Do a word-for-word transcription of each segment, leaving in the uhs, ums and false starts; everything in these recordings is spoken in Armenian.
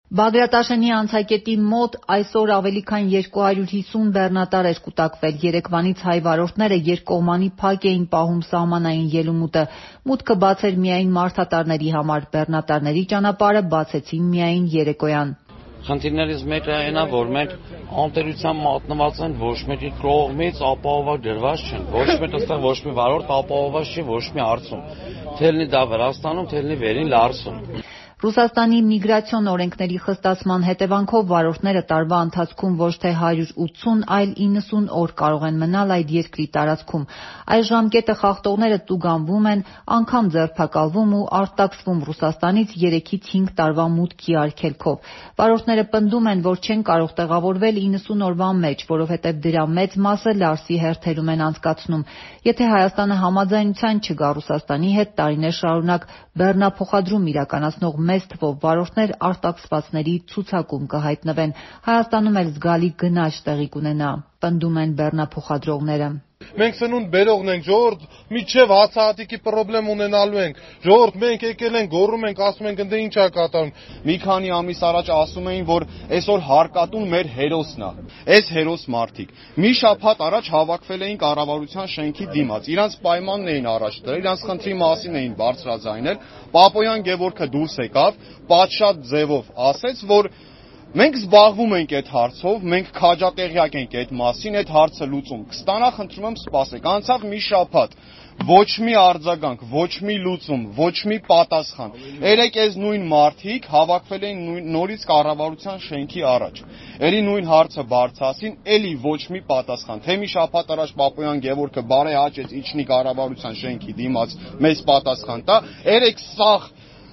Բագրատաշենի անցակետի մոտ այսօր ավելի քան երկու հարյուր հիսուն բեռնատար էր կուտակվել։ Երեկվանից հայ վարորդները երկկողմանի փակ էին պահում սահմանային ելումուտը։ Մուտքը բաց էր միայն մարդատարների համար, բեռնատարների ճանապարհը բացեցին միայն երեկոյան։ Խնդիրներից մեկը այն է, որ մենք անտերությամբ մատնված են, ոչ մեկի կողմից ապահովված դրված չեն։ Ոչ մեկ այստեղ ոչ մի վարորդ ապահովված չի ոչ մի հարցում։ Թելնի դա Վրաստանում, թելնի վերին Լարսում։ Ռուսաստանի միգրացիոն օրենքների խստացման հետևանքով վարորդները տարվա ընթացքում ոչ թե հարյուր ութսուն, այլ իննսուն օր կարող են մնալ այդ երկրի տարածքում։ Այս ժամկետը խախտողները տուգանվում են, անգամ ձերբակալվում ու արտաքսվում Ռուսաստանից երեքից հինգ տարվա մուտքի արգելքով։ Վարորդները պնդում են, որ չեն կարող տեղավորվել իննսուն օրվա մեջ, որովհետև դրա մեծ մասը Լարսի հերթերում են անցկացնում։ Եթե Հայաստանը համաձայնության չգա Ռուսաստանի հետ, տարիներ շարունակ բեռնափոխադրում իրականացնող մեծ թվով վարորդներ արտաքսվածների ցուցակում կհայտնվեն։ Հայաստանում էլ զգալի գնաճ տեղի կունենա, պնդում են բեռնափոխադրողները։ Մենք սնունդ բերողն ենք, ժողովուրդ, միջև հացահատիկի պրոբլեմ ունենալու ենք։ Ժողովուրդ, մենք եկել ենք, գոռում ենք, ասում ենք, ընդ ինչ է կատարում։ Մի քանի ամիս առաջ ասում էին, որ այսօր հարկատուն մեր հերոսն է։ Այս հերոս մարդիկ մի շաբաթ առաջ հավաքվել էին կառավարության շենքի դիմաց։ Իրանց պայմանն էին առաջ դրել, իրանց խնդրի մասին էին բարձրաձայնել։ Պապոյան Գևորգը դուրս եկավ, պատշաճ ձևով ասեց, որ մենք զբաղվում ենք այդ հարցով, մենք քաջատեղյակ ենք այդ մասին, այդ հարցը լուծում կստանա, խնդրում եմ սպասեք։ Անցավ մի շաբաթ, ոչ մի արձագանք, ոչ մի լուծում, ոչ մի պատասխան։ Երեք այս նույն մարդիկ հավաքվել էին նորից կառավարության շենքի առաջ։ Էլի նույն հարցը բարձրացին, էլի ոչ մի պատասխան։ Թե մի շաբաթ առաջ Պապոյան Գևորգը բարեհաճեց իջնի կառավարության շենքի դիմաց մեծ պատասխան տա, երեք սաղ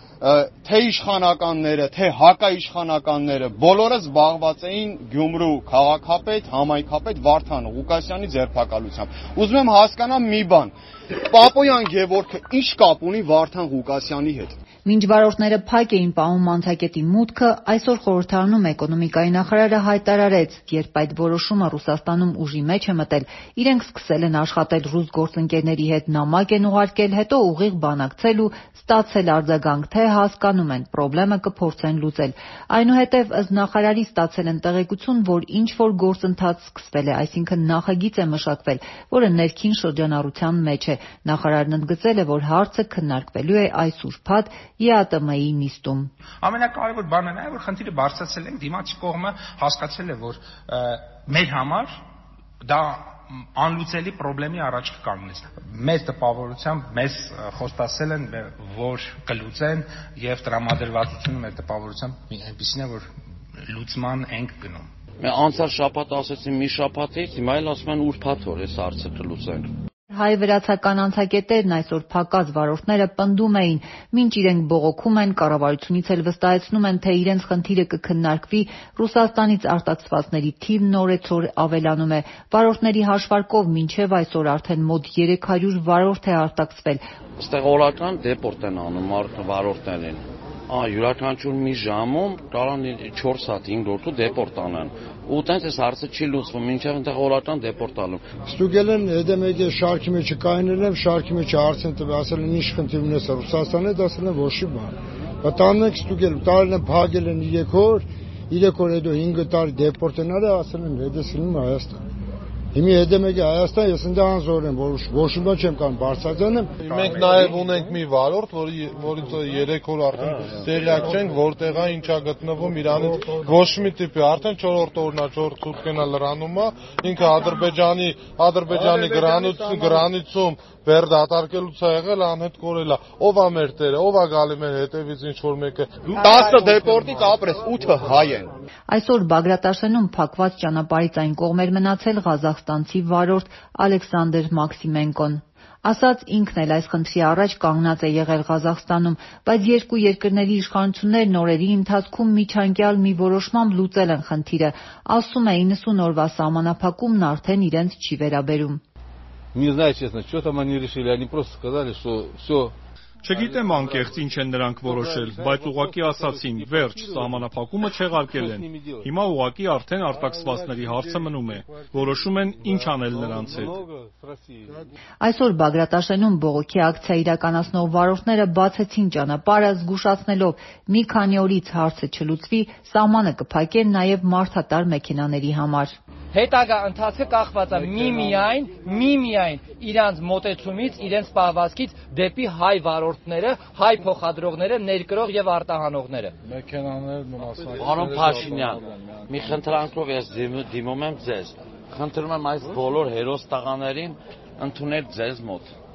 թե իշխանականները, թե հակաիշխանականները բոլորը զբաղված էին Գյումրու քաղաքապետ, համայնքապետ Վարդան Ղուկասյանի ձերբակալությամբ։ Ուզում եմ հասկանամ մի բան. Պապոյան Գևորգը ինչ կապ ունի Վարդան Ղուկասյանի հետ։ Մինչ վարորդները փակ էին պահում անցակետի մուտքը, այսօր խորհրդարանում էկոնոմիկայի նախարարը հայտարարեց, երբ այդ որոշումը Ռուսաստանում ուժի մեջ է մտել, իրենք սկսել են աշխատել ռուս գործընկերների հետ, նամակ են ուղարկել, հետո ուղիղ բանակցել ու ստացել արձագանք, թե հասկանում են, պրոբլեմը կփորձեն լուծել։ Այնուհետև ըստ նախարարի ստացել են տեղեկություն, որ ինչ-որ գործընթաց սկսվել է, այսինքն նախագիծ է մշակվել, որը ներքին շրջանառության մեջ է։ Նախարարն ընդգծել է, որ հարցը քննարկվելու է այս ուրբաթ Ե Ա Տը Մը-ի նիստում։ Ամենակարևոր բանը նա է, որ խնդիրը բարձրացել ենք, դիմացի կողմը հասկացել է, որ մեր համար դա անլուծելի պրոբլեմի առաջ կկանգնես։ Մեծ տպավորությամբ մեզ խոստացել են, որ կլուծեն եւ տրամադրվածությունը մեր տպավորությամբ այնպեսին է, որ լուծման ենք գնում։ Մենք անցյալ շաբաթ ասեցին մի շաբաթից, հիմա էլ ասում են ուրբաթ որ այս հարցը կլուծենք։ Հայ-վրացական անցակետերն այսօր փակած վարորդները պնդում էին, մինչ իրենք բողոքում են, կառավարությունից էլ վստահեցնում են, թե իրենց խնդիրը կքննարկվի, Ռուսաստանից արտաքսվածների թիվն օրեցօր ավելանում է։ Վարորդների հաշվարկով մինչև այսօր արդեն մոտ երեք հարյուր վարորդ է արտաքսվել։ Այստեղ օրական դեպորտ են անում վարորդներին։ Ա յուրաքանչյուր մի ժամում կարան չորս հատ հինգ որդու դեպորտ անեն։ Ու տենց այս հարցը չի լուծվում, մինչև այնտեղ օրական դեպորտ ալում։ Ստուգել են հետո մեկ շարքի մեջ կայնել են, շարքի մեջ հարց են տվել, ասել են ինչ խնդիր ունես Ռուսաստանի, ասել են ոչ մի բան։ Բտանն ենք ստուգել, տարին են փակել են երեք օր, երեք օր հետո հինգ տարի դեպորտ են արել, ասել են հետո սլում Հայաստան։ Հիմի հետո մեկ Հայաստան, ես ընդ անզոր եմ, որ ոչ մի բան չեմ կարող բարձրացնել։ Մենք նաև ունենք մի վարորդ, որի որից երեք օր արդեն տեղյակ չենք, որտեղ է ինչա գտնվում, իրանից ոչ մի տիպի, արդեն չորրորդ օրն է, չորրորդ սուտքն է լրանում է, ինքը Ադրբեջանի Ադրբեջանի գրանիցում վեր դատարկելուց է եղել, անհետ կորել է։ Ով է մեր տերը, ով է գալի մեր հետևից ինչ որ մեկը։ տասը դեպորտից ապրես ութը հայ են։ Այսօր Բագրատաշենում փակված ճանապարհից այն կողմ էր մնացել ղազախստանցի վարորդ Ալեքսանդր Մաքսիմենկոն։ Ասաց ինքն էլ այս խնդրի առաջ կանգնած է եղել Ղազախստանում, բայց երկու երկրների իշխանություններն օրերի ընթացքում միջանկյալ մի որոշմամբ լուծել են խնդիրը։ Ասում է իննսուն օրվա սահմանափակումն արդեն իրենց չի վերաբերում։ Не знаю, честно, что там они решили, они просто сказали, что все. Չգիտեմ անկեղծ ինչ են նրանք որոշել, բայց ուղղակի ասացին, վերջ, սահմանափակումը չեղարկել են։ Հիմա ուղղակի արդեն արտաքսվածների հարցը մնում է։ Որոշում են ինչ անել նրանց հետ։ Այսօր Բագրատաշենում բողոքի ակցիա իրականացնող վարորդները բացեցին ճանապարհը, զգուշացնելով մի քանի օրից հարցը չլուծվի, սահմանը կփակեն նաև մարդատար մեքենաների համար։ Հետագա ընթացքը կախված է միմիայն, միմիայն իրանց մոտեցումից, իրենց պահվածքից դեպի հայ վարորդները, հայ փոխադրողները, ներկրող եւ արտահանողները։ Պարոն Փաշինյան, մի խնդրանքով ես դիմում եմ ձեզ։ Խնդրում եմ այս բոլոր հերոս տղաներին ընդունել ձեզ մոտ։